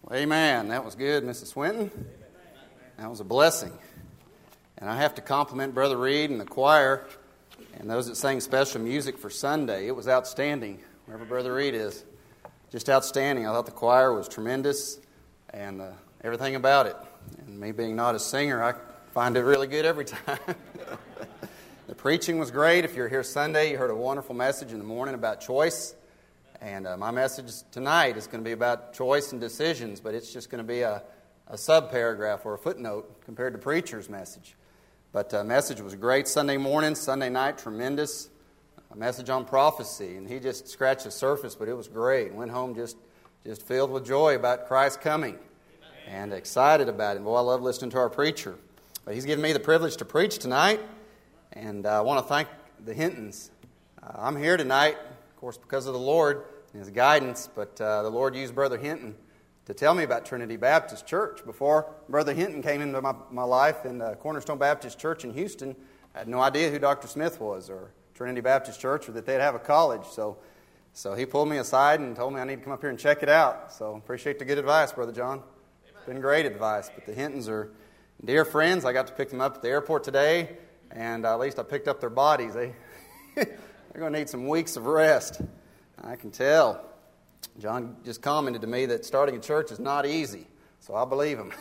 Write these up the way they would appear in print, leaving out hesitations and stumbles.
Amen. That was good, Mrs. Swinton. That was a blessing. And I have to compliment Brother Reed and the choir and those that sang special music for Sunday. It was outstanding, wherever Brother Reed is. Just outstanding. I thought the choir was tremendous and everything about it. And me being not a singer, I find it really good every time. The preaching was great. If you're here Sunday, you heard a wonderful message in the morning about choice. And my message tonight is going to be about choice and decisions, but it's just going to be a sub-paragraph or a footnote compared to preacher's message. But the message was great Sunday morning, Sunday night, tremendous. A message on prophecy, and he just scratched the surface, but it was great. Went home just filled with joy about Christ coming and excited about it. Boy, I love listening to our preacher. But he's given me the privilege to preach tonight, and I want to thank the Hintons. I'm here tonight, of course, because of the Lord and His guidance, but the Lord used Brother Hinton to tell me about Trinity Baptist Church. Before Brother Hinton came into my life in Cornerstone Baptist Church in Houston, I had no idea who Dr. Smith was or Trinity Baptist Church or that they'd have a college. So he pulled me aside and told me I need to come up here and check it out. So appreciate the good advice, Brother John. It's been great advice. But the Hintons are dear friends. I got to pick them up at the airport today, and at least I picked up their bodies. They're going to need some weeks of rest. I can tell. John just commented to me that starting a church is not easy, so I believe him.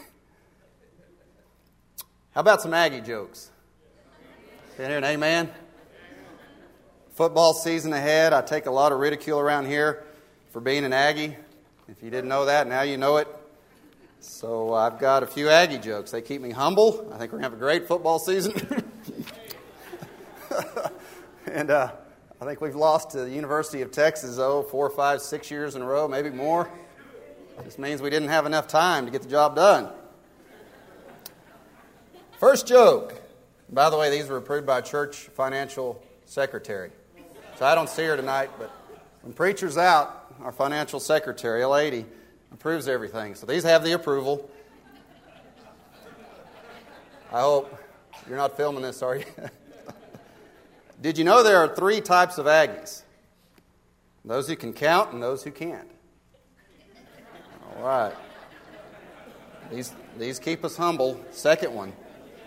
How about some Aggie jokes? Can I hear an amen? Football season ahead. I take a lot of ridicule around here for being an Aggie. If you didn't know that, now you know it. So I've got a few Aggie jokes. They keep me humble. I think we're going to have a great football season. And I think we've lost to the University of Texas, 4, 5, 6 years in a row, maybe more. This means we didn't have enough time to get the job done. First joke. By the way, these were approved by a church financial secretary. So I don't see her tonight, but when preacher's out, our financial secretary, a lady, approves everything. So these have the approval. I hope you're not filming this, are you? Did you know there are 3 types of Aggies? Those who can count and those who can't. All right. These keep us humble. Second one.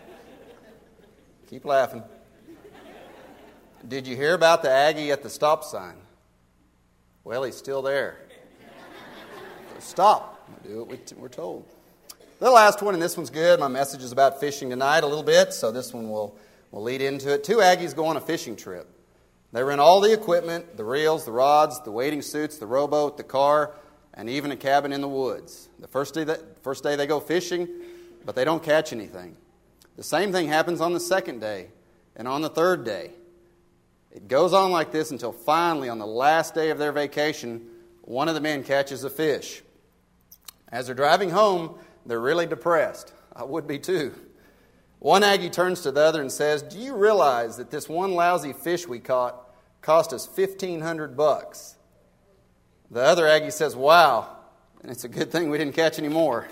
Keep laughing. Did you hear about the Aggie at the stop sign? Well, he's still there. So stop. We do what we're told. The last one, and this one's good. My message is about fishing tonight a little bit, so this one will lead into it. 2 Aggies go on a fishing trip. They rent all the equipment, the reels, the rods, the wading suits, the rowboat, the car, and even a cabin in the woods. The first day they go fishing, but they don't catch anything. The same thing happens on the second day and on the third day. It goes on like this until finally, on the last day of their vacation, one of the men catches a fish. As they're driving home, they're really depressed. I would be too. One Aggie turns to the other and says, "Do you realize that this one lousy fish we caught cost us $1,500? The other Aggie says, "Wow, and it's a good thing we didn't catch any more."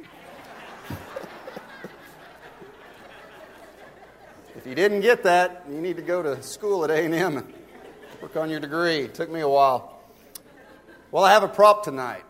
If you didn't get that, you need to go to school at A&M and work on your degree. It took me a while. Well, I have a prop tonight.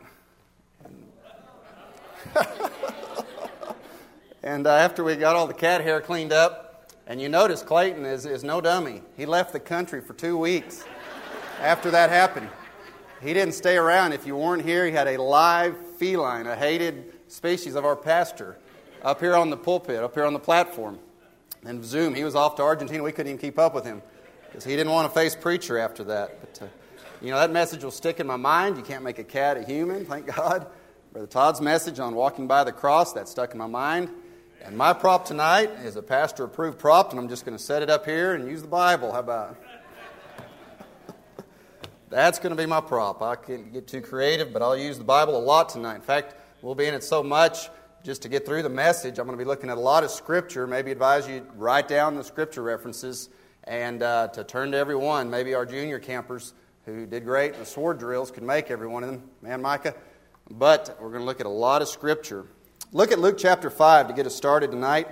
And after we got all the cat hair cleaned up, and you notice Clayton is no dummy. He left the country for 2 weeks after that happened. He didn't stay around. If you weren't here, he had a live feline, a hated species of our pastor, up here on the pulpit, up here on the platform. And Zoom, he was off to Argentina. We couldn't even keep up with him because he didn't want to face preacher after that. But, that message will stick in my mind. You can't make a cat a human, thank God. Brother Todd's message on walking by the cross, that stuck in my mind. And my prop tonight is a pastor-approved prop, and I'm just going to set it up here and use the Bible. How about it? That's going to be my prop. I can't get too creative, but I'll use the Bible a lot tonight. In fact, we'll be in it so much, just to get through the message, I'm going to be looking at a lot of Scripture. Maybe advise you to write down the Scripture references and to turn to every one. Maybe our junior campers who did great in the sword drills could make every one of them. Man, Micah. But we're going to look at a lot of Scripture. Look at Luke chapter 5 to get us started tonight.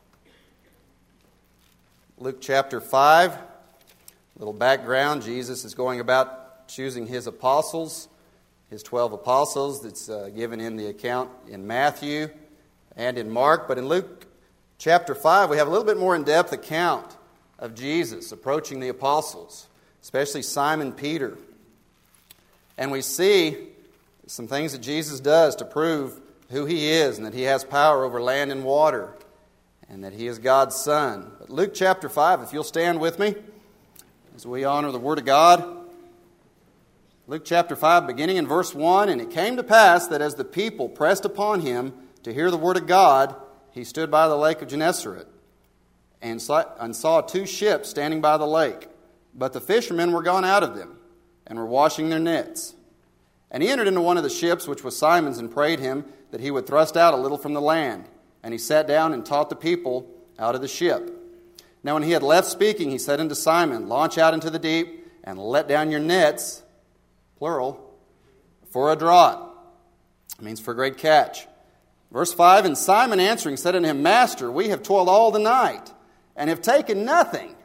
Luke chapter 5. A little background. Jesus is going about choosing His apostles, his 12 apostles that's given in the account in Matthew and in Mark. But in Luke chapter 5, we have a little bit more in-depth account of Jesus approaching the apostles, especially Simon Peter. And we see some things that Jesus does to prove who he is and that he has power over land and water and that he is God's Son. But Luke chapter 5, if you'll stand with me as we honor the Word of God. Luke chapter 5, beginning in verse 1, "And it came to pass that as the people pressed upon him to hear the word of God, he stood by the lake of Gennesaret and saw 2 ships standing by the lake. But the fishermen were gone out of them and were washing their nets. And he entered into one of the ships, which was Simon's, and prayed him that he would thrust out a little from the land. And he sat down and taught the people out of the ship. Now when he had left speaking, he said unto Simon, Launch out into the deep and let down your nets," plural, "for a draught." It means for a great catch. Verse 5, "And Simon answering said unto him, Master, we have toiled all the night and have taken nothing.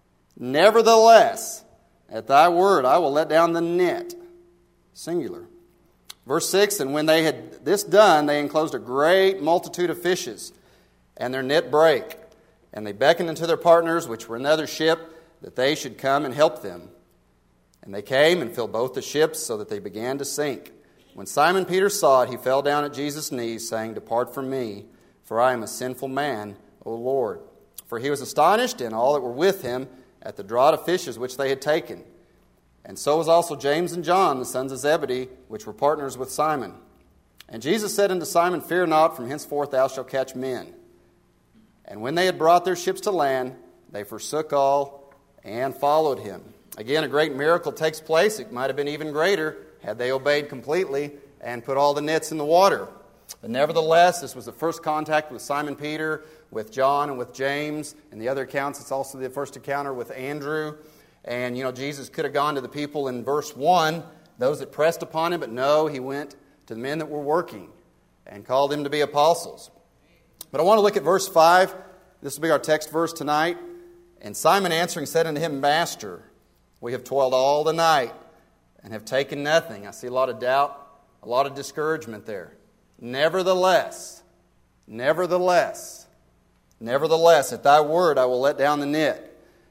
Nevertheless, at thy word I will let down the net." Singular. Verse 6, "And when they had this done, they enclosed a great multitude of fishes, and their net brake. And they beckoned unto their partners, which were in the other ship, that they should come and help them. And they came and filled both the ships, so that they began to sink. When Simon Peter saw it, he fell down at Jesus' knees, saying, Depart from me, for I am a sinful man, O Lord. For he was astonished, and all that were with him, at the draught of fishes which they had taken. And so was also James and John, the sons of Zebedee, which were partners with Simon. And Jesus said unto Simon, Fear not, from henceforth thou shalt catch men. And when they had brought their ships to land, they forsook all and followed him." Again, a great miracle takes place. It might have been even greater had they obeyed completely and put all the nets in the water. But nevertheless, this was the first contact with Simon Peter, with John, and with James. In the other accounts, it's also the first encounter with Andrew. And, Jesus could have gone to the people in verse 1, those that pressed upon him, but no, he went to the men that were working and called them to be apostles. But I want to look at verse 5. This will be our text verse tonight. "And Simon answering said unto him, Master, we have toiled all the night and have taken nothing." I see a lot of doubt, a lot of discouragement there. Nevertheless, at thy word I will let down the net."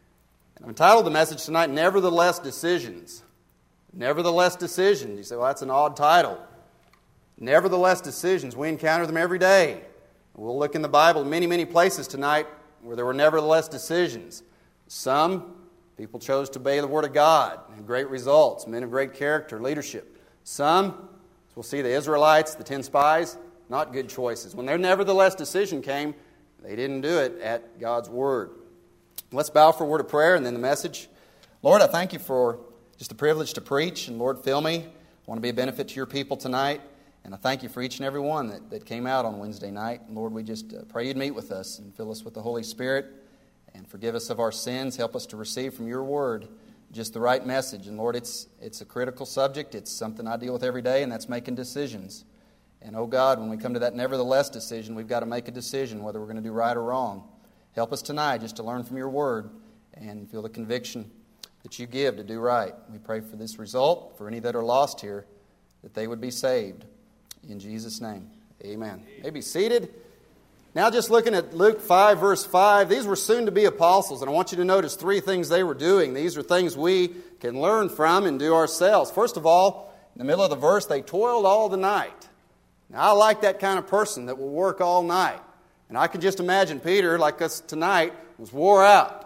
And I've entitled the message tonight, Nevertheless Decisions. Nevertheless Decisions. You say, well, that's an odd title. Nevertheless decisions. We encounter them every day. We'll look in the Bible many, many places tonight where there were nevertheless decisions. Some people chose to obey the Word of God and had great results, men of great character, leadership. Some, as we'll see, the Israelites, the 10 spies, not good choices. When their nevertheless decision came, they didn't do it at God's Word. Let's bow for a word of prayer and then the message. Lord, I thank you for just the privilege to preach. And Lord, fill me. I want to be a benefit to your people tonight. And I thank you for each and every one that came out on Wednesday night. And Lord, we just pray you'd meet with us and fill us with the Holy Spirit and forgive us of our sins. Help us to receive from your word just the right message. And Lord, it's a critical subject. It's something I deal with every day, and that's making decisions. And oh God, when we come to that nevertheless decision, we've got to make a decision whether we're going to do right or wrong. Help us tonight just to learn from your word and feel the conviction that you give to do right. We pray for this result, for any that are lost here, that they would be saved. In Jesus' name, amen. You may be seated. Now just looking at Luke 5, verse 5, these were soon to be apostles, and I want you to notice 3 things they were doing. These are things we can learn from and do ourselves. First of all, in the middle of the verse, they toiled all the night. Now I like that kind of person that will work all night. And I can just imagine Peter, like us tonight, was wore out.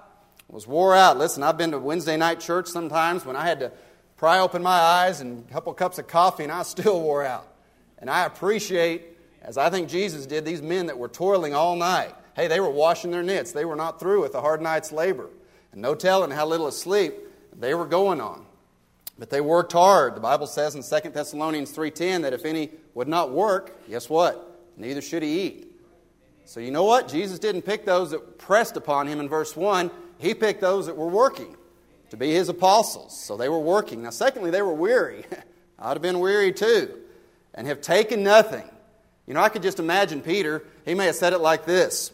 Listen, I've been to Wednesday night church sometimes when I had to pry open my eyes and a couple cups of coffee, and I still wore out. And I appreciate, as I think Jesus did, these men that were toiling all night. Hey, they were washing their nets. They were not through with a hard night's labor. And no telling how little sleep they were going on. But they worked hard. The Bible says in 2 Thessalonians 3:10 that if any would not work, guess what? Neither should he eat. So you know what? Jesus didn't pick those that pressed upon him in verse 1. He picked those that were working to be his apostles. So they were working. Now secondly, they were weary. I'd have been weary too. And have taken nothing. I could just imagine Peter. He may have said it like this.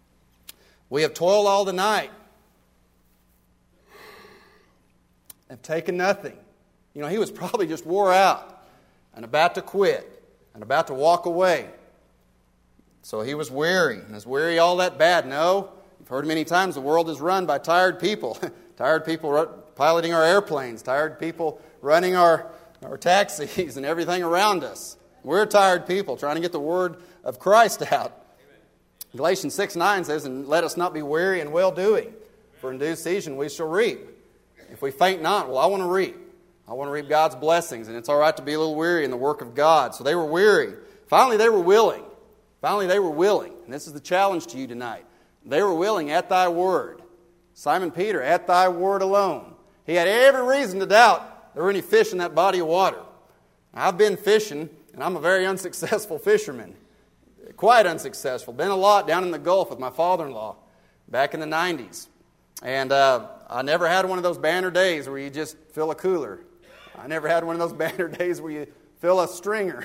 We have toiled all the night. Have taken nothing. He was probably just wore out. and about to quit and about to walk away. So he was weary. And is weary all that bad? No. You've heard many times the world is run by tired people. Tired people piloting our airplanes. Tired people running our taxis and everything around us. We're tired people trying to get the word of Christ out. Galatians 6:9 says, "And let us not be weary in well-doing, for in due season we shall reap. If we faint not," well, I want to reap. I want to reap God's blessings, and it's all right to be a little weary in the work of God. So they were weary. Finally, they were willing. Finally, they were willing. And this is the challenge to you tonight. They were willing at thy word. Simon Peter, at thy word alone. He had every reason to doubt there were any fish in that body of water. Now, I've been fishing, and I'm a very unsuccessful fisherman. Quite unsuccessful. Been a lot down in the Gulf with my father-in-law back in the 90s. And I never had one of those banner days where you just fill a cooler. I never had one of those banner days where you fill a stringer.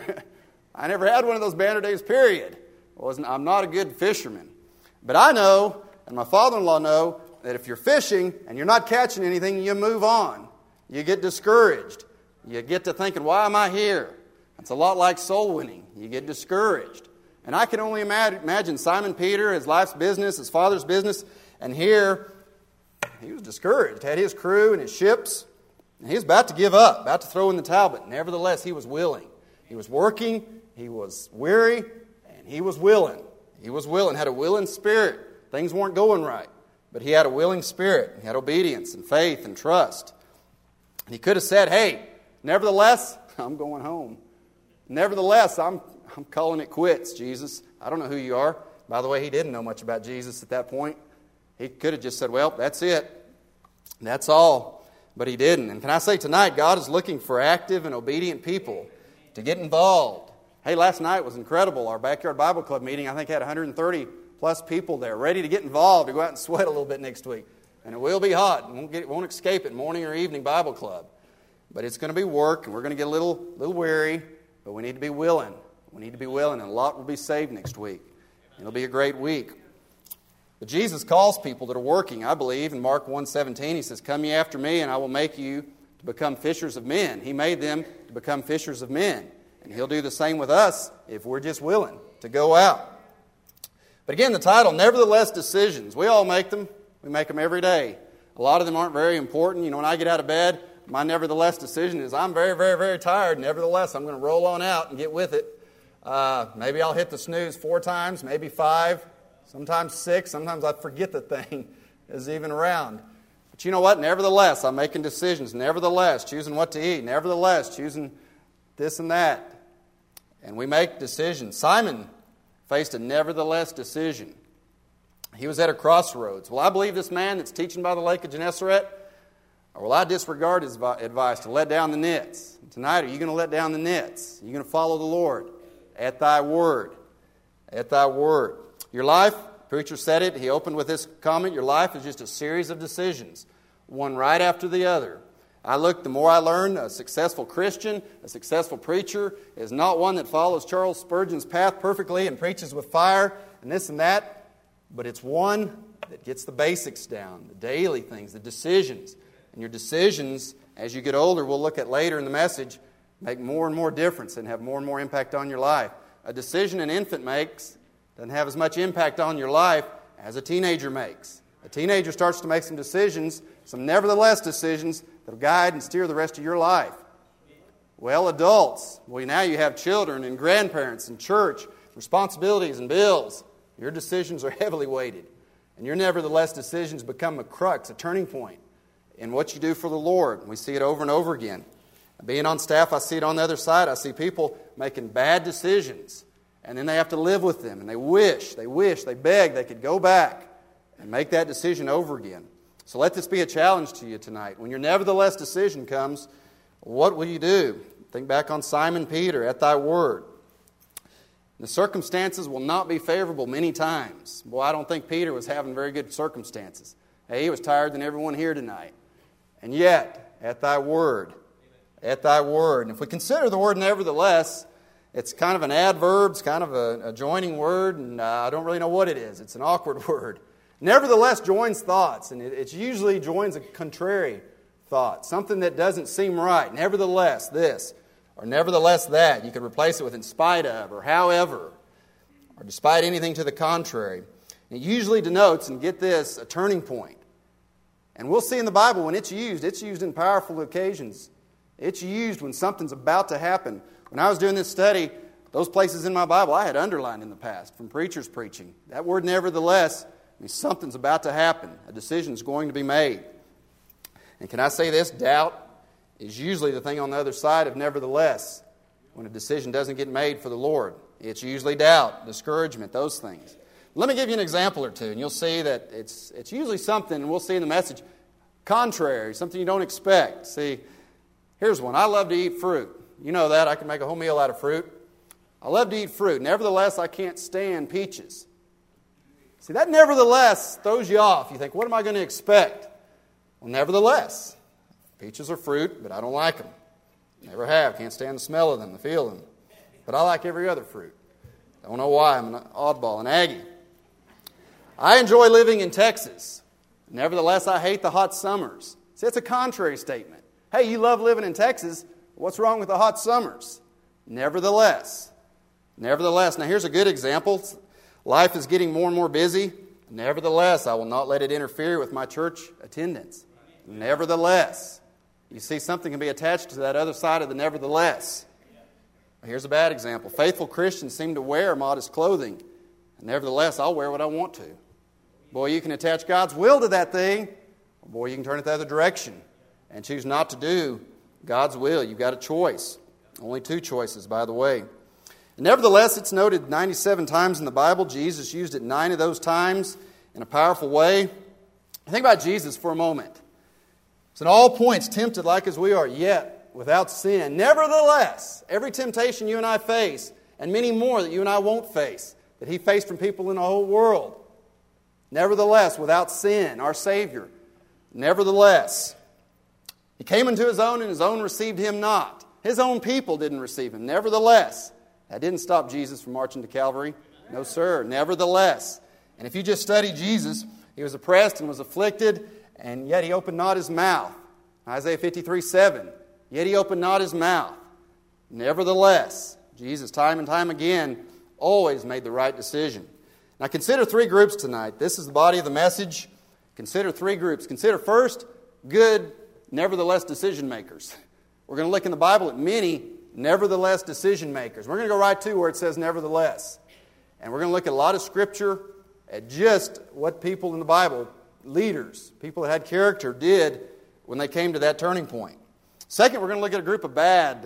I never had one of those banner days, period. I'm not a good fisherman. But I know, and my father-in-law know, that if you're fishing and you're not catching anything, you move on. You get discouraged. You get to thinking, why am I here? It's a lot like soul winning. You get discouraged. And I can only imagine Simon Peter, his life's business, his father's business, and here he was discouraged. Had his crew and his ships, and he was about to give up, about to throw in the towel, but nevertheless he was willing. He was working, he was weary, and he was willing. He was willing, had a willing spirit. Things weren't going right, but he had a willing spirit. He had obedience and faith and trust. And he could have said, hey, nevertheless, I'm going home. Nevertheless, I'm calling it quits, Jesus. I don't know who you are. By the way, he didn't know much about Jesus at that point. He could have just said, well, that's it. That's all. But he didn't. And can I say tonight, God is looking for active and obedient people to get involved. Hey, last night was incredible. Our Backyard Bible Club meeting, I think, had 130 plus people there, ready to get involved, to go out and sweat a little bit next week. And it will be hot. Won't escape it, morning or evening Bible Club. But it's going to be work, and we're going to get a little weary, but we need to be willing. We need to be willing, and a lot will be saved next week. It'll be a great week. But Jesus calls people that are working, I believe. In Mark 1:17, he says, come ye after me, and I will make you to become fishers of men. He made them to become fishers of men. And he'll do the same with us if we're just willing to go out. But again, the title, Nevertheless Decisions. We all make them. We make them every day. A lot of them aren't very important. You know, when I get out of bed, my nevertheless decision is I'm very, very, very tired. Nevertheless, I'm going to roll on out and get with it. Maybe I'll hit the snooze 4 times, maybe 5, sometimes 6. Sometimes I forget the thing is even around. But you know what? Nevertheless, I'm making decisions. Nevertheless, choosing what to eat. Nevertheless, choosing this and that. And we make decisions. Simon faced a nevertheless decision. He was at a crossroads. Will I believe this man that's teaching by the lake of Gennesaret? Or will I disregard his advice to let down the nets? Tonight, are you going to let down the nets? Are you going to follow the Lord at thy word? At thy word. Your life, preacher said it, he opened with this comment, your life is just a series of decisions, one right after the other. The more I learn, a successful Christian, a successful preacher is not one that follows Charles Spurgeon's path perfectly and preaches with fire and this and that, but it's one that gets the basics down, the daily things, the decisions. And your decisions, as you get older, we'll look at later in the message, make more and more difference and have more and more impact on your life. A decision an infant makes doesn't have as much impact on your life as a teenager makes. A teenager starts to make some decisions, some nevertheless decisions that will guide and steer the rest of your life. Well, adults, now you have children and grandparents and church, responsibilities and bills. Your decisions are heavily weighted. And your nevertheless decisions become a crux, a turning point in what you do for the Lord. We see it over and over again. Being on staff, I see it on the other side. I see people making bad decisions, and then they have to live with them, and they wish, they beg they could go back and make that decision over again. So let this be a challenge to you tonight. When your nevertheless decision comes, what will you do? Think back on Simon Peter, at thy word. The circumstances will not be favorable many times. Boy, I don't think Peter was having very good circumstances. Hey, he was tired than everyone here tonight. And yet, at thy word, at thy word. And if we consider the word nevertheless, it's kind of an adverb, it's kind of a joining word, and I don't really know what it is. It's an awkward word. Nevertheless joins thoughts, and it usually joins a contrary thought, something that doesn't seem right. Nevertheless, this. or nevertheless that. You could replace it with in spite of, or however, or despite anything to the contrary. It usually denotes, and get this, a turning point. And we'll see in the Bible when it's used in powerful occasions. It's used when something's about to happen. When I was doing this study, those places in my Bible I had underlined in the past from preachers preaching. That word nevertheless means something's about to happen. A decision's going to be made. And can I say this? Doubt is usually the thing on the other side of nevertheless when a decision doesn't get made for the Lord. It's usually doubt, discouragement, those things. Let me give you an example or two, and you'll see that it's usually something, and we'll see in the message, contrary, something you don't expect. See, here's one. I love to eat fruit. You know that. I can make a whole meal out of fruit. I love to eat fruit. Nevertheless, I can't stand peaches. See, that nevertheless throws you off. You think, what am I going to expect? Well, nevertheless, peaches are fruit, but I don't like them. Never have. Can't stand the smell of them, the feel of them. But I like every other fruit. Don't know why. I'm an oddball, an Aggie. I enjoy living in Texas. Nevertheless, I hate the hot summers. See, that's a contrary statement. Hey, you love living in Texas. What's wrong with the hot summers? Nevertheless. Nevertheless. Now, here's a good example. Life is getting more and more busy. Nevertheless, I will not let it interfere with my church attendance. Nevertheless. You see, something can be attached to that other side of the nevertheless. Here's a bad example. Faithful Christians seem to wear modest clothing. Nevertheless, I'll wear what I want to. Boy, you can attach God's will to that thing. Or boy, you can turn it the other direction and choose not to do God's will. You've got a choice. Only two choices, by the way. Nevertheless, it's noted 97 times in the Bible. Jesus used it 9 of those times in a powerful way. Think about Jesus for a moment. It's in all points tempted like as we are, yet without sin. Nevertheless, every temptation you and I face, and many more that you and I won't face, that He faced from people in the whole world. Nevertheless, without sin, our Savior. Nevertheless, He came into His own, and His own received Him not. His own people didn't receive Him. Nevertheless, that didn't stop Jesus from marching to Calvary. No, sir. Nevertheless. And if you just study Jesus, He was oppressed and was afflicted, and yet He opened not His mouth. Isaiah 53:7. Yet He opened not His mouth. Nevertheless, Jesus, time and time again, always made the right decision. Now consider 3 groups tonight. This is the body of the message. Consider 3 groups. Consider first, good, nevertheless decision makers. We're going to look in the Bible at many nevertheless decision makers. We're going to go right to where it says nevertheless. And we're going to look at a lot of Scripture at just what people in the Bible, leaders, people that had character, did when they came to that turning point. Second, we're going to look at a group of bad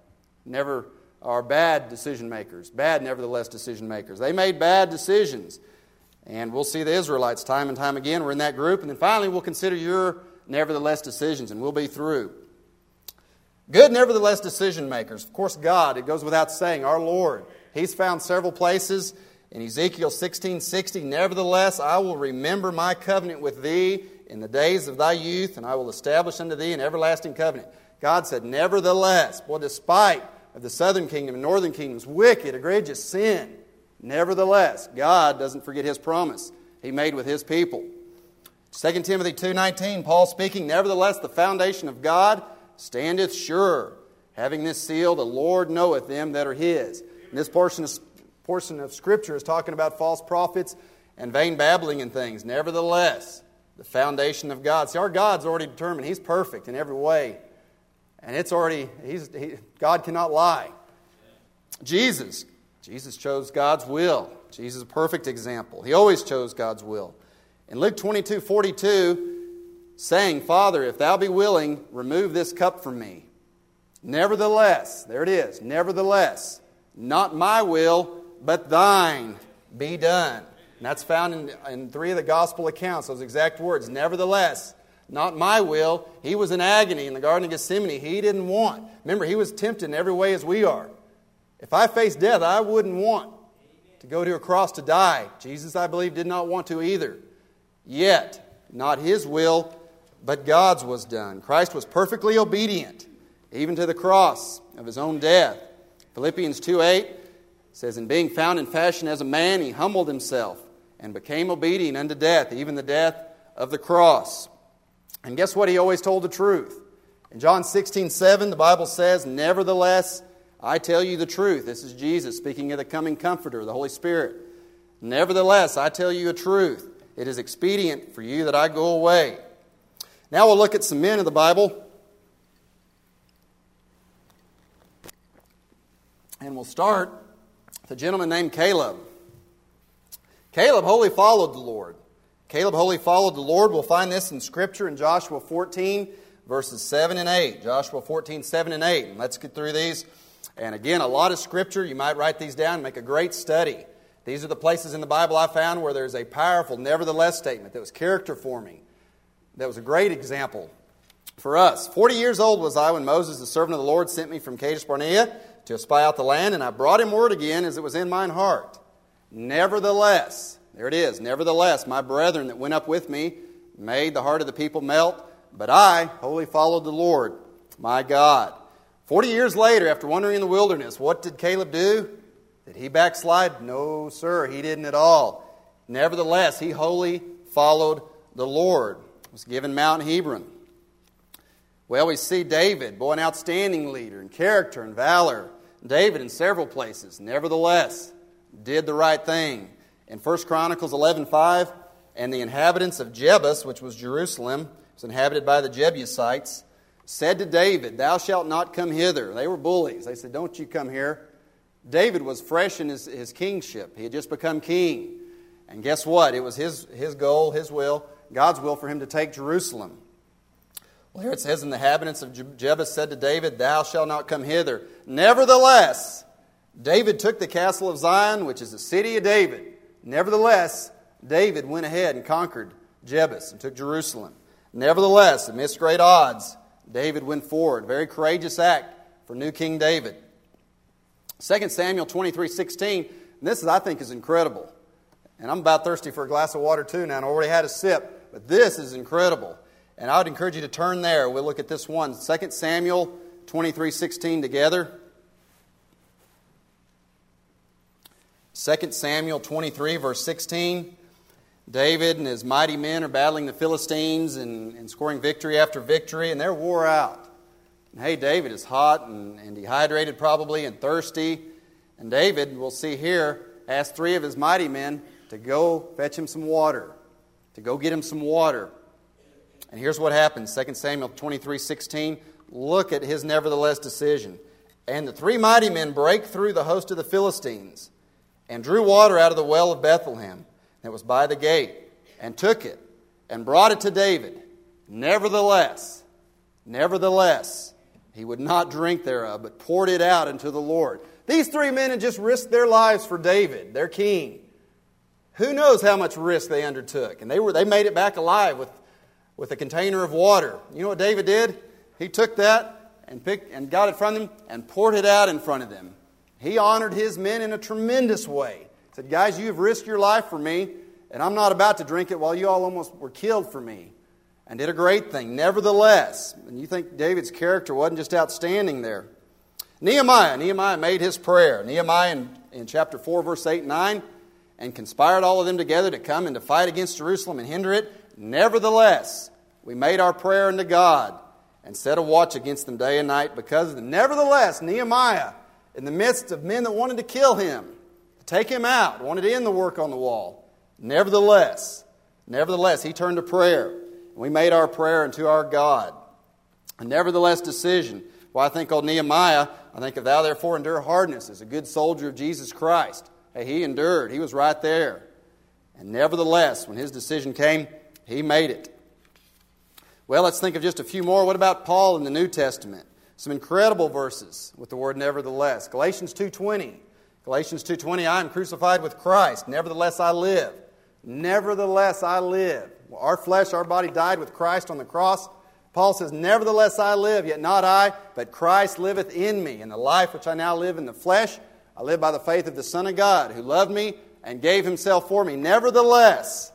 decision makers. Bad, nevertheless, decision makers. They made bad decisions. And we'll see the Israelites time and time again. We're in that group. And then finally, we'll consider your nevertheless decisions, and we'll be through. Good, nevertheless, decision makers. Of course, God, it goes without saying, our Lord. He's found several places in Ezekiel 16:60. Nevertheless, I will remember my covenant with thee in the days of thy youth, and I will establish unto thee an everlasting covenant. God said, nevertheless, boy, despite of the southern kingdom and northern kingdom's wicked, egregious sin, nevertheless, God doesn't forget His promise He made with His people. 2 Timothy 2:19, Paul speaking, nevertheless, the foundation of God standeth sure. Having this seal, the Lord knoweth them that are His. And this portion of Scripture is talking about false prophets and vain babbling and things. Nevertheless, the foundation of God. See, our God's already determined. He's perfect in every way. And it's already, God cannot lie. Jesus chose God's will. Jesus is a perfect example. He always chose God's will. In Luke 22:42, saying, Father, if thou be willing, remove this cup from me. Nevertheless, there it is, nevertheless, not my will, but thine be done. And that's found in 3 of the gospel accounts, those exact words. Nevertheless, not my will. He was in agony in the Garden of Gethsemane. He didn't want. Remember, He was tempted in every way as we are. If I faced death, I wouldn't want to go to a cross to die. Jesus, I believe, did not want to either. Yet, not His will, but God's was done. Christ was perfectly obedient, even to the cross of His own death. Philippians 2:8 says, and being found in fashion as a man, He humbled Himself and became obedient unto death, even the death of the cross. And guess what? He always told the truth. In John 16:7, the Bible says, "Nevertheless, I tell you the truth." This is Jesus speaking of the coming Comforter, the Holy Spirit. "Nevertheless, I tell you a truth. It is expedient for you that I go away." Now we'll look at some men of the Bible. And we'll start with a gentleman named Caleb. Caleb wholly followed the Lord. Caleb wholly followed the Lord. We'll find this in Scripture in Joshua 14, verses 7 and 8. Joshua 14, 7 and 8. And let's get through these. And again, a lot of Scripture. You might write these down and make a great study. These are the places in the Bible I found where there's a powerful nevertheless statement that was character forming. That was a great example for us. 40 years old was I when Moses, the servant of the Lord, sent me from Kadesh Barnea to spy out the land, and I brought him word again as it was in mine heart. Nevertheless, there it is, nevertheless, my brethren that went up with me made the heart of the people melt, but I wholly followed the Lord, my God. 40 years later, after wandering in the wilderness, what did Caleb do? Did he backslide? No, sir, he didn't at all. Nevertheless, he wholly followed the Lord. He was given Mount Hebron. Well, we see David, boy, an outstanding leader in character and valor. David in several places, nevertheless, did the right thing. In 1 Chronicles 11:5, "And the inhabitants of Jebus," which was Jerusalem, was inhabited by the Jebusites, "said to David, Thou shalt not come hither." They were bullies. They said, "Don't you come here." David was fresh in his kingship. He had just become king. And guess what? It was his goal, his will, God's will for him to take Jerusalem. Well, here it says, "And the inhabitants of Jebus said to David, Thou shalt not come hither. Nevertheless, David took the castle of Zion, which is the city of David. Nevertheless, David went ahead and conquered Jebus and took Jerusalem. Nevertheless, amidst great odds, David went forward." Very courageous act for new King David. 2 Samuel 23:16, and this, I think, is incredible. And I'm about thirsty for a glass of water too now, and I already had a sip, but this is incredible. And I would encourage you to turn there. We'll look at this one, 2 Samuel 23:16 together. 2 Samuel 23, verse 16. David and his mighty men are battling the Philistines and scoring victory after victory, and they're wore out. And hey, David is hot and dehydrated probably and thirsty. And David, we'll see here, asked 3 of his mighty men to go fetch him some water, to go get him some water. And here's what happens, 2 Samuel 23:16. Look at his nevertheless decision. "And the 3 mighty men brake through the host of the Philistines, and drew water out of the well of Bethlehem that was by the gate, and took it, and brought it to David. Nevertheless, he would not drink thereof, but poured it out unto the Lord." These 3 men had just risked their lives for David, their king. Who knows how much risk they undertook? And they made it back alive with a container of water. You know what David did? He took that and got it from them and poured it out in front of them. He honored his men in a tremendous way. He said, "Guys, you have risked your life for me, and I'm not about to drink it while you all almost were killed for me." And did a great thing. Nevertheless, and you think David's character wasn't just outstanding there. Nehemiah made his prayer. Nehemiah in chapter 4, verse 8 and 9, "And conspired all of them together to come and to fight against Jerusalem and hinder it. Nevertheless, we made our prayer unto God and set a watch against them day and night because of them." Nevertheless, Nehemiah, in the midst of men that wanted to kill him, to take him out, wanted to end the work on the wall. Nevertheless, he turned to prayer. And we made our prayer unto our God. A nevertheless decision. Well, I think of Nehemiah, I think of "Thou therefore endure hardness" as a good soldier of Jesus Christ. Hey, he endured. He was right there. And nevertheless, when his decision came, he made it. Well, let's think of just a few more. What about Paul in the New Testament? Some incredible verses with the word nevertheless. Galatians 2:20. Galatians 2:20, "I am crucified with Christ. Nevertheless I live." Nevertheless I live. Our flesh, our body died with Christ on the cross. Paul says, "Nevertheless I live, yet not I, but Christ liveth in me. And the life which I now live in the flesh, I live by the faith of the Son of God, who loved me and gave himself for me." Nevertheless,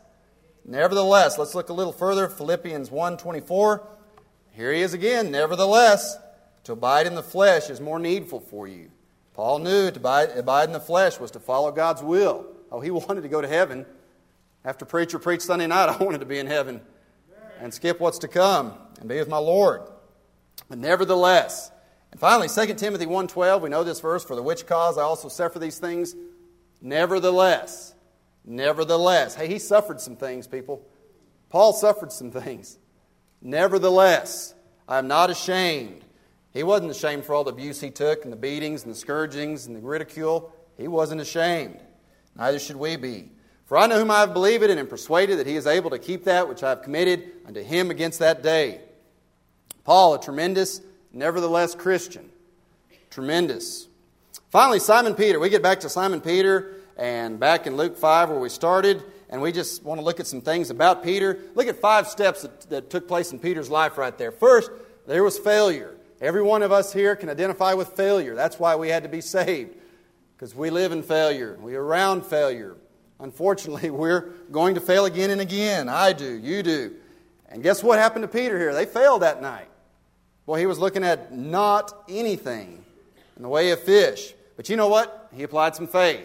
let's look a little further. Philippians 1:24. Here he is again. "Nevertheless, to abide in the flesh is more needful for you." Paul knew to abide in the flesh was to follow God's will. Oh, he wanted to go to heaven. After preacher preached Sunday night, I wanted to be in heaven and skip what's to come and be with my Lord. But nevertheless, and finally, 2 Timothy 1:12, we know this verse, for the which cause I also suffer these things. Nevertheless. Hey, he suffered some things, people. Paul suffered some things. Nevertheless, I am not ashamed. He wasn't ashamed for all the abuse he took and the beatings and the scourgings and the ridicule. He wasn't ashamed. Neither should we be. For I know whom I have believed and am persuaded that he is able to keep that which I have committed unto him against that day. Paul, a tremendous, nevertheless Christian. Tremendous. Finally, Simon Peter. We get back to Simon Peter and back in Luke 5 where we started, and we just want to look at some things about Peter. Look at 5 steps that took place in Peter's life right there. First, there was failure. Every one of us here can identify with failure. That's why we had to be saved, because we live in failure. We're around failure. Unfortunately, we're going to fail again and again. I do. You do. And guess what happened to Peter here? They failed that night. Boy, he was looking at not anything in the way of fish. But you know what? He applied some faith.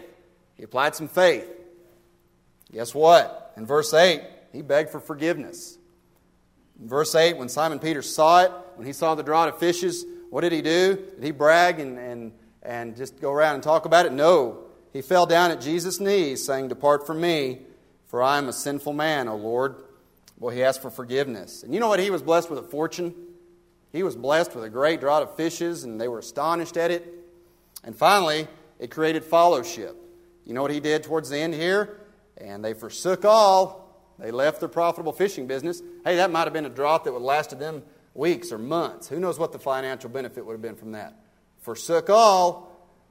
Guess what? In verse 8, he begged for forgiveness. In verse 8, when Simon Peter saw it, when he saw the draught of fishes, what did he do? Did he brag and just go around and talk about it? No. He fell down at Jesus' knees, saying, "Depart from me, for I am a sinful man, O Lord." Boy, he asked for forgiveness. And you know what? He was blessed with a fortune. He was blessed with a great draught of fishes, and they were astonished at it. And finally, it created fellowship. You know what he did towards the end here? And they forsook all. They left their profitable fishing business. Hey, that might have been a drought that would have lasted them weeks or months. Who knows what the financial benefit would have been from that? Forsook all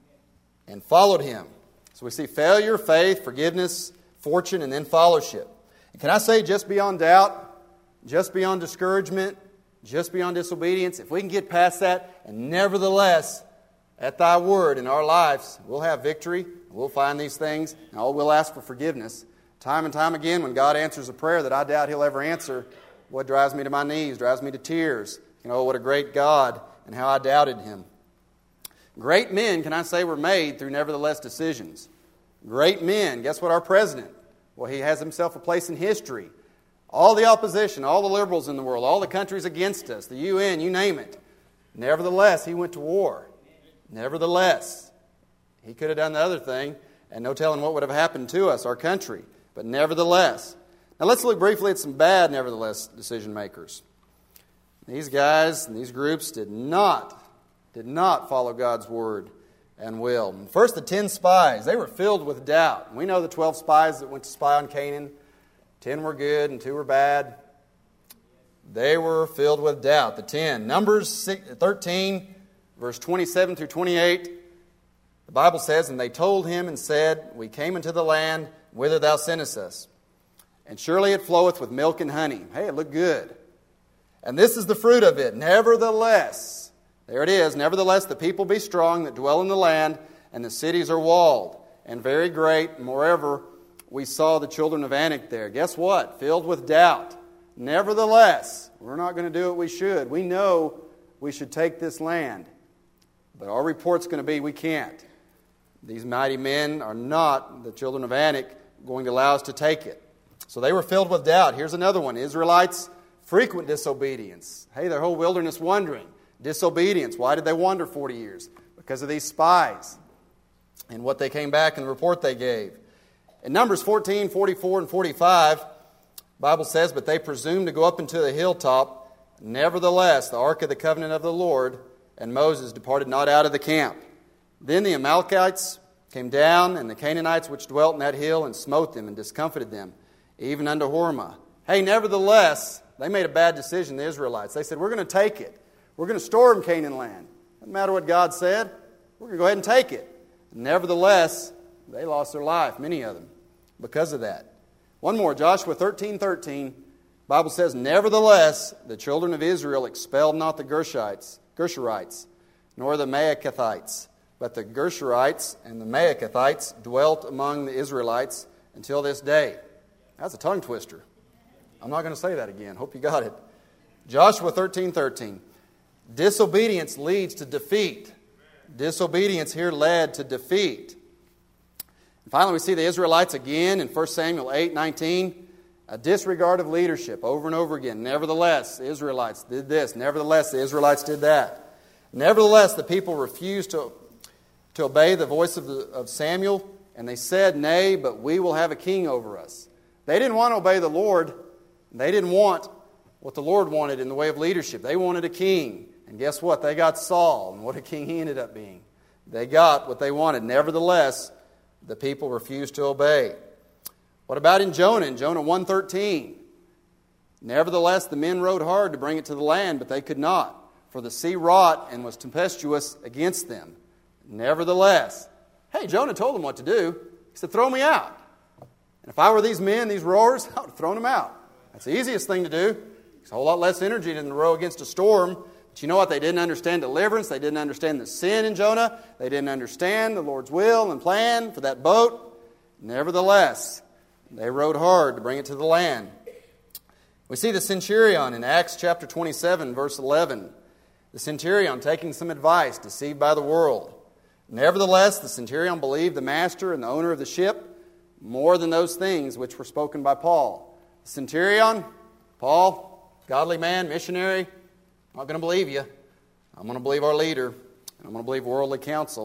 and followed him. So we see failure, faith, forgiveness, fortune, and then fellowship. And can I say, just beyond doubt, just beyond discouragement, just beyond disobedience, if we can get past that, and nevertheless, at Thy word in our lives, we'll have victory. We'll find these things, and we'll ask for forgiveness. Time and time again, when God answers a prayer that I doubt He'll ever answer, what drives me to my knees, drives me to tears. You know, what a great God, and how I doubted Him. Great men, can I say, were made through nevertheless decisions. Great men. Guess what? Our president, well, he has himself a place in history. All the opposition, all the liberals in the world, all the countries against us, the UN, you name it. Nevertheless, he went to war. Nevertheless, he could have done the other thing, and no telling what would have happened to us, our country. But nevertheless. Now let's look briefly at some bad nevertheless decision makers. These guys and these groups did not follow God's word and will. First, the 10 spies. They were filled with doubt. We know the 12 spies that went to spy on Canaan. 10 were good and 2 were bad. They were filled with doubt. The 10. Numbers 13, verse 27 through 28. The Bible says, "And they told him and said, We came into the land whither thou sentest us. And surely it floweth with milk and honey." Hey, it looked good. "And this is the fruit of it. Nevertheless," there it is, "nevertheless the people be strong that dwell in the land, and the cities are walled, and very great. Moreover, we saw the children of Anak there." Guess what? Filled with doubt. Nevertheless, we're not going to do what we should. We know we should take this land. But our report's going to be we can't. These mighty men are not, the children of Anak, going to allow us to take it. So they were filled with doubt. Here's another one. Israelites, frequent disobedience. Hey, their whole wilderness wandering. Disobedience. Why did they wander 40 years? Because of these spies and what they came back and the report they gave. In Numbers 14, 44, and 45, the Bible says, "But they presumed to go up into the hilltop. Nevertheless, the ark of the covenant of the Lord and Moses departed not out of the camp. Then the Amalekites came down, and the Canaanites which dwelt in that hill, and smote them and discomfited them, even unto Hormah." Hey, nevertheless, they made a bad decision, the Israelites. They said, we're going to take it. We're going to storm Canaan land. Doesn't matter what God said. We're going to go ahead and take it. Nevertheless, they lost their life, many of them, because of that. One more, Joshua 13:13. The Bible says, "Nevertheless, the children of Israel expelled not the Gershurites, nor the Maacathites, but the Gershurites and the Maacathites dwelt among the Israelites until this day." That's a tongue twister. I'm not going to say that again. Hope you got it. Joshua 13:13. Disobedience leads to defeat. Disobedience here led to defeat. And finally, we see the Israelites again in 1 Samuel 8:19. A disregard of leadership over and over again. Nevertheless, the Israelites did this. Nevertheless, the Israelites did that. Nevertheless, the people refused to obey the voice of Samuel, and they said, "Nay, but we will have a king over us." They didn't want to obey the Lord. They didn't want what the Lord wanted in the way of leadership. They wanted a king. And guess what? They got Saul, and what a king he ended up being. They got what they wanted. Nevertheless, the people refused to obey. What about in Jonah? In Jonah 1:13. Nevertheless, the men rowed hard to bring it to the land, but they could not, for the sea wrought and was tempestuous against them. Nevertheless, hey, Jonah told them what to do. He said, "Throw me out." And if I were these men, these rowers, I would have thrown them out. That's the easiest thing to do. It's a whole lot less energy than to row against a storm. But you know what? They didn't understand deliverance. They didn't understand the sin in Jonah. They didn't understand the Lord's will and plan for that boat. Nevertheless, they rowed hard to bring it to the land. We see the centurion in Acts chapter 27, verse 11. The centurion taking some advice, deceived by the world. Nevertheless, the centurion believed the master and the owner of the ship more than those things which were spoken by Paul. The centurion, Paul, godly man, missionary, I'm not going to believe you. I'm going to believe our leader, and I'm going to believe worldly counsel.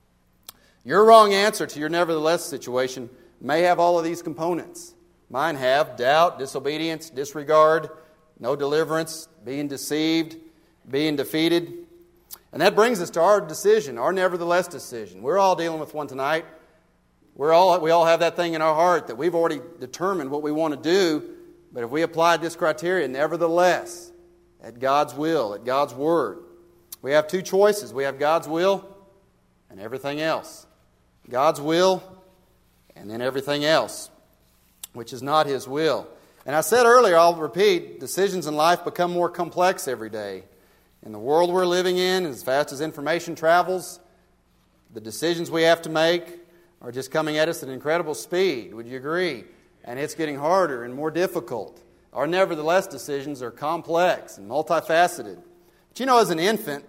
Your wrong answer to your nevertheless situation may have all of these components. Mine have doubt, disobedience, disregard, no deliverance, being deceived, being defeated. And that brings us to our decision, our nevertheless decision. We're all dealing with one tonight. We all have that thing in our heart that we've already determined what we want to do, but if we applied this criteria, nevertheless, at God's will, at God's word, we have two choices. We have God's will and everything else. God's will and then everything else, which is not His will. And I said earlier, I'll repeat, decisions in life become more complex every day. In the world we're living in, as fast as information travels, the decisions we have to make are just coming at us at incredible speed. Would you agree? And it's getting harder and more difficult. Our nevertheless decisions are complex and multifaceted. But you know, as an infant,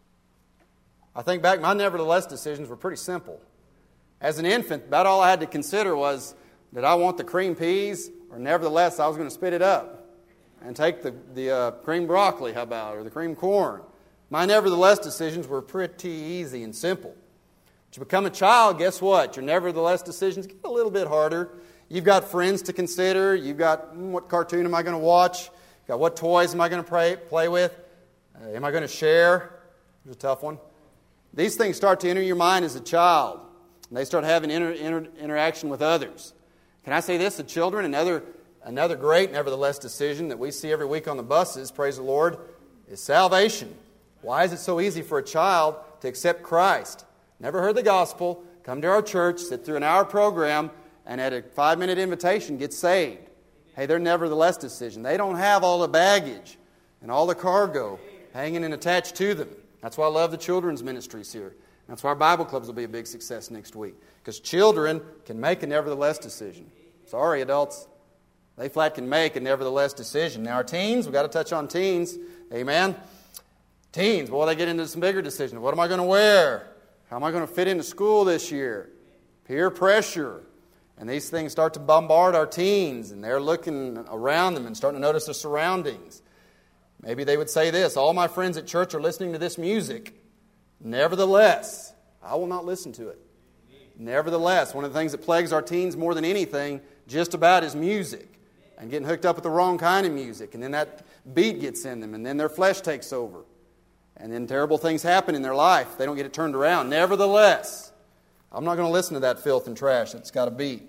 I think back, my nevertheless decisions were pretty simple. As an infant, about all I had to consider was, did I want the cream peas, or nevertheless I was going to spit it up and take the cream broccoli, how about, or the cream corn. My nevertheless decisions were pretty easy and simple. But you become a child, guess what? Your nevertheless decisions get a little bit harder. You've got friends to consider. You've got, what cartoon am I going to watch? You've got, what toys am I going to play with? Am I going to share? Here's a tough one. These things start to enter your mind as a child. And they start having interaction with others. Can I say this? The children, another great nevertheless decision that we see every week on the buses, praise the Lord, is salvation. Why is it so easy for a child to accept Christ? Never heard the gospel, come to our church, sit through an hour program, and at a 5-minute invitation get saved. Hey, they're nevertheless decision. They don't have all the baggage and all the cargo hanging and attached to them. That's why I love the children's ministries here. That's why our Bible clubs will be a big success next week. Because children can make a nevertheless decision. Sorry, adults. They flat can make a nevertheless decision. Now, our teens, we've got to touch on teens. Amen. Teens, boy, they get into some bigger decisions. What am I going to wear? How am I going to fit into school this year? Peer pressure. And these things start to bombard our teens. And they're looking around them and starting to notice their surroundings. Maybe they would say this, all my friends at church are listening to this music. Nevertheless, I will not listen to it. Nevertheless, one of the things that plagues our teens more than anything just about is music. And getting hooked up with the wrong kind of music. And then that beat gets in them. And then their flesh takes over. And then terrible things happen in their life. They don't get it turned around. Nevertheless, I'm not going to listen to that filth and trash that's got a beat.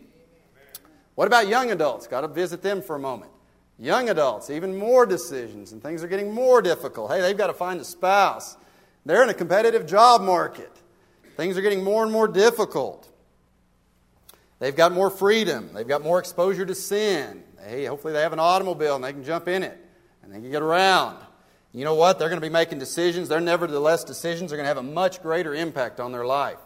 What about young adults? Got to visit them for a moment. Young adults, even more decisions. And things are getting more difficult. Hey, they've got to find a spouse. They're in a competitive job market. Things are getting more and more difficult. They've got more freedom. They've got more exposure to sin. Hey, hopefully they have an automobile and they can jump in it. And they can get around. You know what? They're going to be making decisions. Their nevertheless decisions are going to have a much greater impact on their life.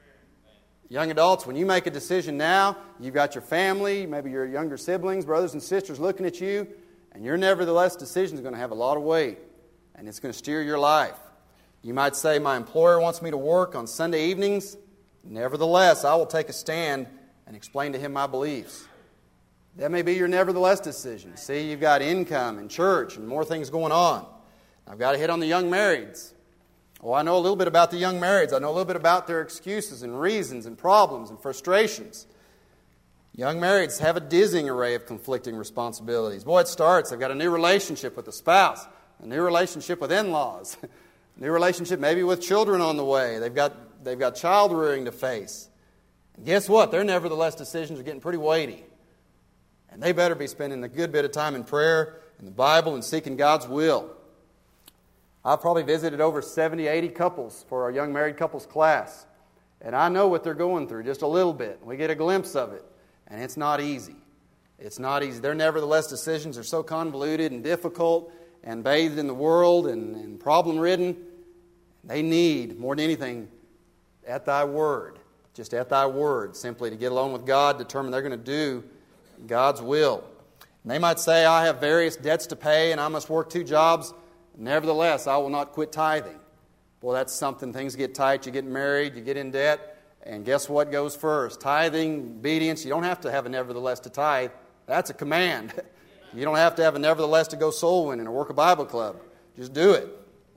Young adults, when you make a decision now, you've got your family, maybe your younger siblings, brothers and sisters looking at you, and your nevertheless decision is going to have a lot of weight. And it's going to steer your life. You might say, my employer wants me to work on Sunday evenings. Nevertheless, I will take a stand and explain to him my beliefs. That may be your nevertheless decision. See, you've got income and church and more things going on. I've got to hit on the young marrieds. Oh, I know a little bit about the young marrieds. I know a little bit about their excuses and reasons and problems and frustrations. Young marrieds have a dizzying array of conflicting responsibilities. Boy, it starts. They've got a new relationship with the spouse, a new relationship with in-laws, a new relationship maybe with children on the way. They've got child rearing to face. And guess what? Their nevertheless decisions are getting pretty weighty. And they better be spending a good bit of time in prayer and the Bible and seeking God's will. I've probably visited over 70, 80 couples for our young married couples class. And I know what they're going through just a little bit. We get a glimpse of it. And it's not easy. It's not easy. Their nevertheless decisions are so convoluted and difficult and bathed in the world and problem-ridden. They need, more than anything, at Thy Word. Just at Thy Word, simply to get alone with God, determine they're going to do God's will. And they might say, I have various debts to pay and I must work 2 jobs. Nevertheless, I will not quit tithing. Well, that's something. Things get tight. You get married. You get in debt. And guess what goes first? Tithing, obedience. You don't have to have a nevertheless to tithe. That's a command. You don't have to have a nevertheless to go soul winning or work a Bible club. Just do it.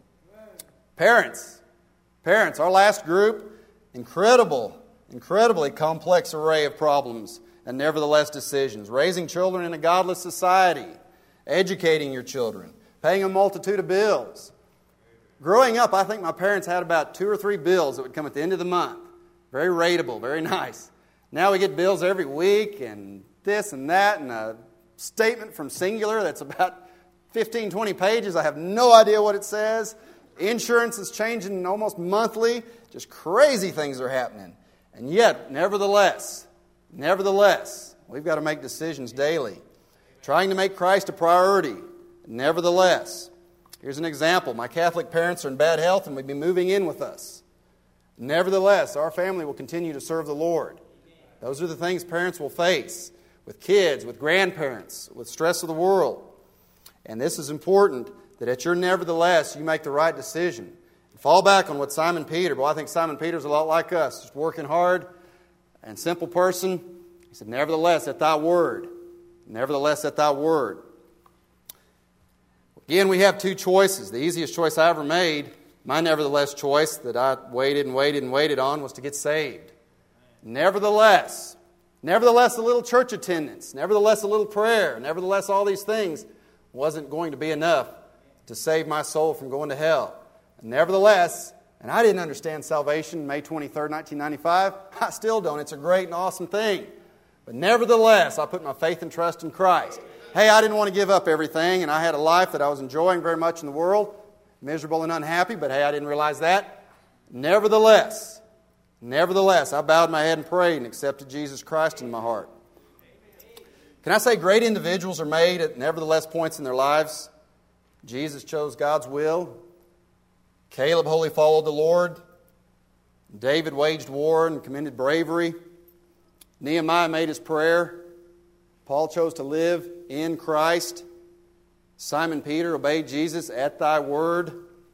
Parents, our last group, incredibly complex array of problems and nevertheless decisions. Raising children in a godless society, educating your children, paying a multitude of bills. Growing up, I think my parents had about 2 or 3 bills that would come at the end of the month. Very rateable, very nice. Now we get bills every week and this and that and a statement from Singular that's about 15, 20 pages. I have no idea what it says. Insurance is changing almost monthly. Just crazy things are happening. And yet, nevertheless, we've got to make decisions daily. Trying to make Christ a priority. Nevertheless, here's an example. My Catholic parents are in bad health and would be moving in with us. Nevertheless, our family will continue to serve the Lord. Those are the things parents will face with kids, with grandparents, with stress of the world. And this is important, that at your nevertheless, you make the right decision. Fall back on what Simon Peter, I think Simon Peter's a lot like us, just working hard and simple person. He said, nevertheless, at Thy Word. Nevertheless, at Thy Word. Again, we have 2 choices. The easiest choice I ever made, my nevertheless choice that I waited on, was to get saved. Nevertheless, a little church attendance, nevertheless a little prayer, nevertheless all these things wasn't going to be enough to save my soul from going to hell. Nevertheless, and I didn't understand salvation May 23rd, 1995. I still don't. It's a great and awesome thing. But nevertheless, I put my faith and trust in Christ. Hey, I didn't want to give up everything, and I had a life that I was enjoying very much in the world. Miserable and unhappy, but hey, I didn't realize that. Nevertheless, I bowed my head and prayed and accepted Jesus Christ in my heart. Can I say great individuals are made at nevertheless points in their lives? Jesus chose God's will. Caleb wholly followed the Lord. David waged war and commended bravery. Nehemiah made his prayer. Paul chose to live in Christ. Simon Peter obeyed Jesus at Thy Word.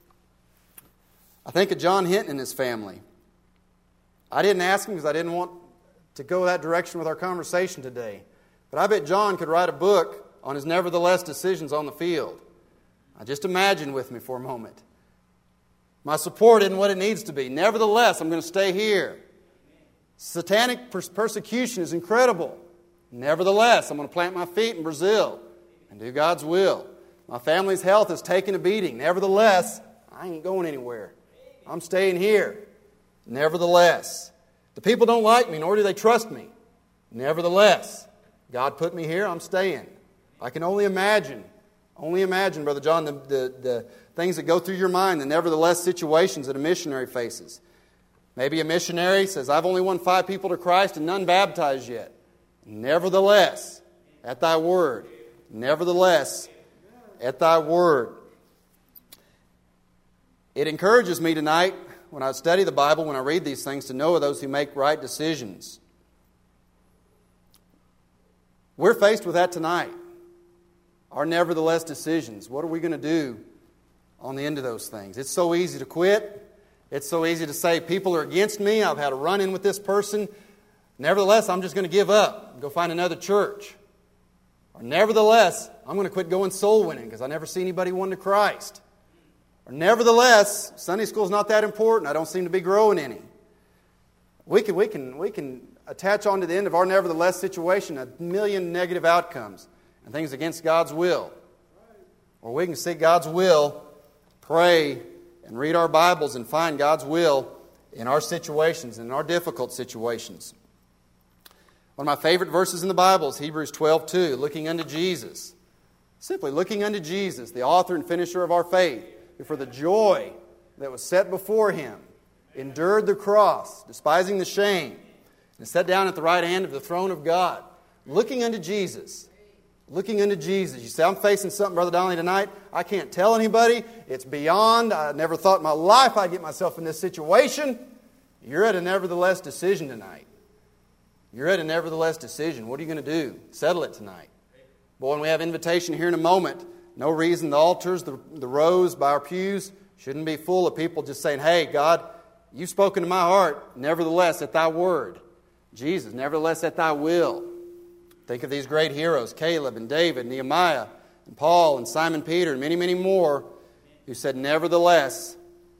I think of John Hinton and his family. I didn't ask him because I didn't want to go that direction with our conversation today. But I bet John could write a book on his nevertheless decisions on the field. Now just imagine with me for a moment. My support isn't what it needs to be. Nevertheless, I'm going to stay here. Satanic persecution is incredible. Nevertheless, I'm going to plant my feet in Brazil and do God's will. My family's health has taken a beating. Nevertheless, I ain't going anywhere. I'm staying here. Nevertheless, the people don't like me, nor do they trust me. Nevertheless, God put me here, I'm staying. I can only imagine, Brother John, the things that go through your mind, the nevertheless situations that a missionary faces. Maybe a missionary says, I've only won 5 people to Christ and none baptized yet. Nevertheless, at Thy Word. Nevertheless, at Thy Word. It encourages me tonight, when I study the Bible, when I read these things, to know of those who make right decisions. We're faced with that tonight. Our nevertheless decisions. What are we going to do on the end of those things? It's so easy to quit. It's so easy to say, people are against me. I've had a run-in with this person. Nevertheless, I'm just going to give up and go find another church. Or nevertheless, I'm going to quit going soul winning because I never see anybody won to Christ. Or nevertheless, Sunday school is not that important. I don't seem to be growing any. We can attach on to the end of our nevertheless situation a million negative outcomes and things against God's will. Or we can seek God's will, pray, and read our Bibles and find God's will in our situations, in our difficult situations. One of my favorite verses in the Bible is Hebrews 12:2, looking unto Jesus. Simply looking unto Jesus, the author and finisher of our faith, who for the joy that was set before Him endured the cross, despising the shame, and sat down at the right hand of the throne of God. Looking unto Jesus. Looking unto Jesus. You say, I'm facing something, Brother Donnelly, tonight. I can't tell anybody. It's beyond. I never thought in my life I'd get myself in this situation. You're at a nevertheless decision tonight. You're at a nevertheless decision. What are you going to do? Settle it tonight. Boy, when we have invitation here in a moment, no reason the altars, the rows by our pews shouldn't be full of people just saying, hey, God, you've spoken to my heart. Nevertheless, at thy word. Jesus, nevertheless, at thy will. Think of these great heroes, Caleb and David, Nehemiah, and Paul, and Simon Peter, and many, many more, who said, nevertheless,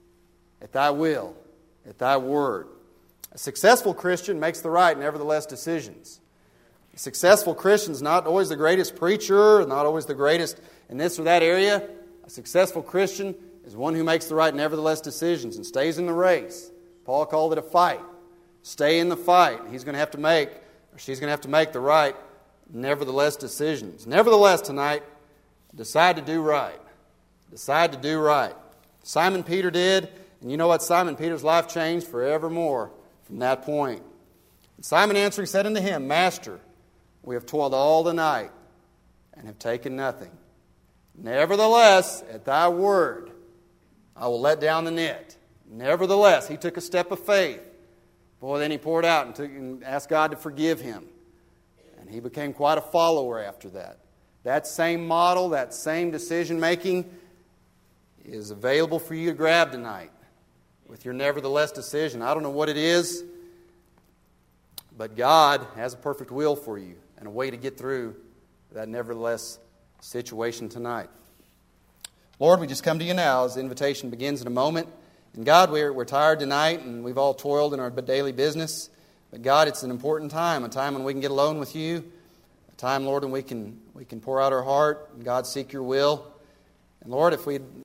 at thy will, at thy word. A successful Christian makes the right, nevertheless, decisions. A successful Christian is not always the greatest preacher, not always the greatest in this or that area. A successful Christian is one who makes the right, nevertheless, decisions and stays in the race. Paul called it a fight. Stay in the fight. He's going to have to make, or she's going to have to make the right, nevertheless, decisions. Nevertheless, tonight, decide to do right. Decide to do right. Simon Peter did, and you know what? Simon Peter's life changed forevermore from that point. And Simon answering said unto him, Master, we have toiled all the night and have taken nothing. Nevertheless, at thy word, I will let down the net. Nevertheless, he took a step of faith. Boy, then he poured out and asked God to forgive him. And he became quite a follower after that. That same model, that same decision-making is available for you to grab tonight with your nevertheless decision. I don't know what it is, but God has a perfect will for you and a way to get through that nevertheless situation tonight. Lord, we just come to you now as the invitation begins in a moment. And God, we're tired tonight and we've all toiled in our daily business. But God, it's an important time, a time when we can get alone with you, a time, Lord, when we can pour out our heart and God seek your will. And Lord, if we